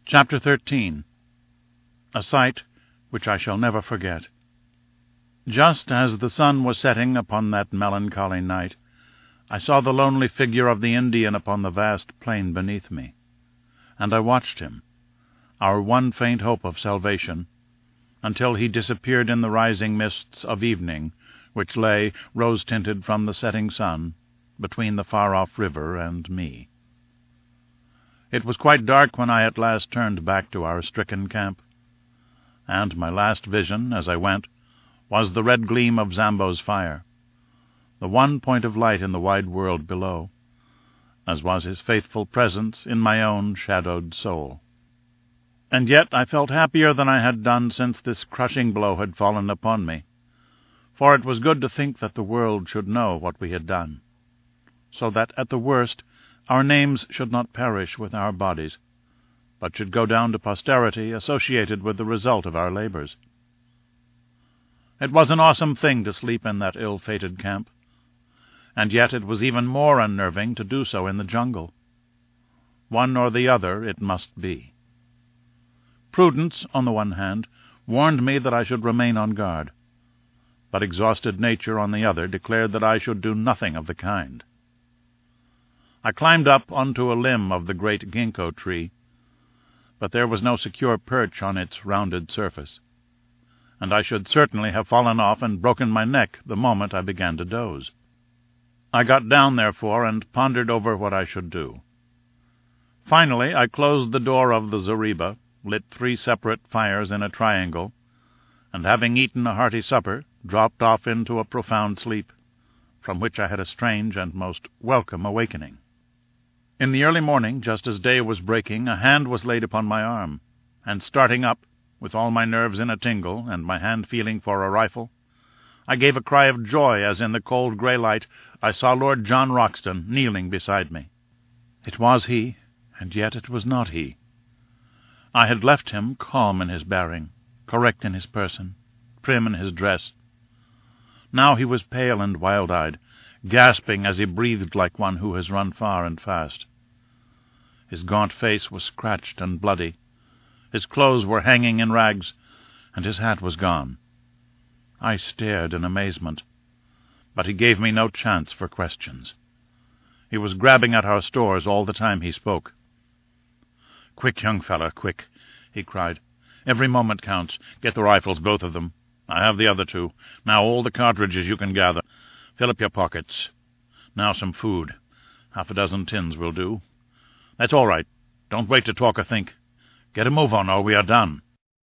Chapter 13. A sight which I shall never forget. Just as the sun was setting upon that melancholy night, I saw the lonely figure of the Indian upon the vast plain beneath me, and I watched him, our one faint hope of salvation, until he disappeared in the rising mists of evening, which lay, rose-tinted from the setting sun, between the far-off river and me. It was quite dark when I at last turned back to our stricken camp, and my last vision, as I went, was the red gleam of Zambo's fire, the one point of light in the wide world below, as was his faithful presence in my own shadowed soul. And yet I felt happier than I had done since this crushing blow had fallen upon me, for it was good to think that the world should know what we had done, so that at the worst our names should not perish with our bodies, but should go down to posterity associated with the result of our labors. It was an awesome thing to sleep in that ill-fated camp, and yet it was even more unnerving to do so in the jungle. One or the other it must be. Prudence, on the one hand, warned me that I should remain on guard, but exhausted nature, on the other, declared that I should do nothing of the kind. I climbed up onto a limb of the great ginkgo tree, but there was no secure perch on its rounded surface, and I should certainly have fallen off and broken my neck the moment I began to doze. I got down, therefore, and pondered over what I should do. Finally, I closed the door of the zareba, lit 3 separate fires in a triangle, and having eaten a hearty supper, dropped off into a profound sleep, from which I had a strange and most welcome awakening. In the early morning, just as day was breaking, a hand was laid upon my arm, and starting up, with all my nerves in a tingle, and my hand feeling for a rifle, I gave a cry of joy as in the cold grey light I saw Lord John Roxton kneeling beside me. It was he, and yet it was not he. I had left him calm in his bearing, correct in his person, prim in his dress. Now he was pale and wild-eyed, gasping as he breathed like one who has run far and fast. His gaunt face was scratched and bloody, his clothes were hanging in rags, and his hat was gone. I stared in amazement, but he gave me no chance for questions. He was grabbing at our stores all the time he spoke. "Quick, young fellow, quick," he cried. "Every moment counts. Get the rifles, both of them. I have the other 2. Now all the cartridges you can gather. Fill up your pockets. Now some food. 6 tins will do. That's all right. Don't wait to talk or think. Get a move on, or we are done."